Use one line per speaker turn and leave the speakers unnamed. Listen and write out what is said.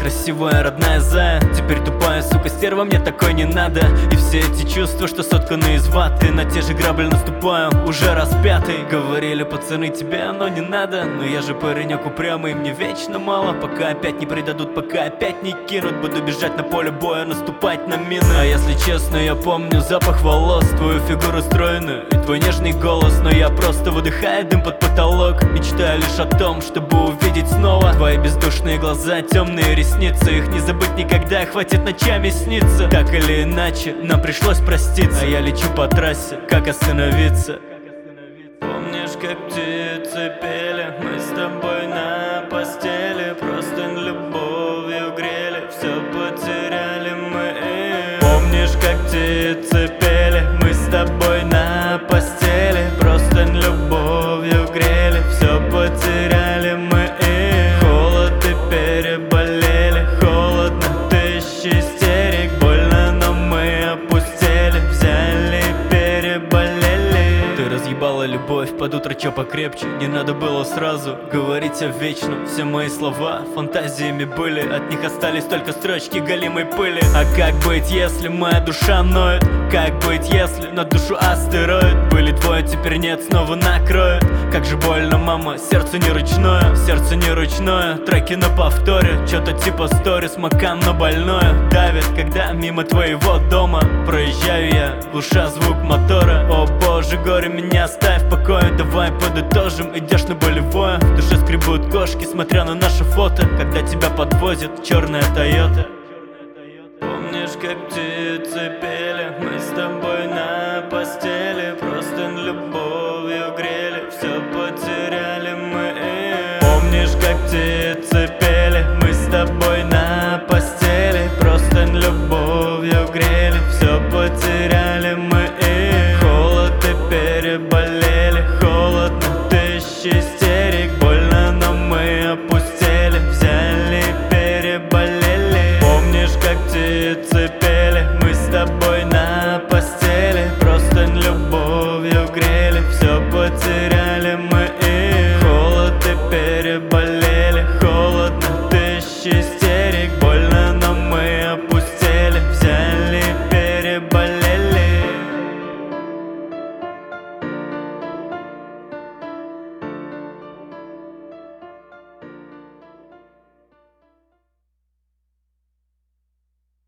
красивая родная зая. Теперь тупая, сука, стерва, мне такой не надо. И все эти чувства, что сотканы из ваты, на те же грабли наступаю, уже раз пятый. Говорили пацаны, тебе оно не надо, но я же паренек упрямый, мне вечно мало. Пока опять не предадут, пока опять не кинут, буду бежать на поле боя, наступать на мины. А если честно, я помню запах волос, твою фигуру стройную и твой нежный голос. Но я просто выдыхаю дым под потолок, мечтаю лишь о том, чтобы увидеть снова твои бездушные глаза, темные ресницы. Их не забыть никогда, хватит ночами сниться. Так или иначе, нам пришлось проститься, а я лечу по трассе, как остановиться? Помнишь, как птицы пели, мы с тобой на постели, просто любовью грели, все потеряли мы. Помнишь, как птицы пели, мы с тобой на постели, просто любовью грели, все потеряли мы. Холод и переболели, холодно, тысячи истерик, больно, но мы опустели, взяли и переболели. Ты разъебала любовь под утро, чё покрепче, не надо было сразу говорить о вечном. Все мои слова фантазиями были, от них остались только строчки голимой пыли. А как быть, если моя душа ноет? Как быть, если на душу астероид? Были двое, теперь нет, снова накроет. Как же больно, мама, сердце не ручное, сердце не ручное. Треки на повторе, чё-то типа сторис, макан, но больное давит, когда мимо твоего дома проезжаю я, глуша звук мотора. О боже, горе, меня оставь в покое, давай подытожим, идешь на болевое. В душе скребут кошки, смотря на наше фото, когда тебя подвозит черная Тойота. Помнишь, как птицы пели?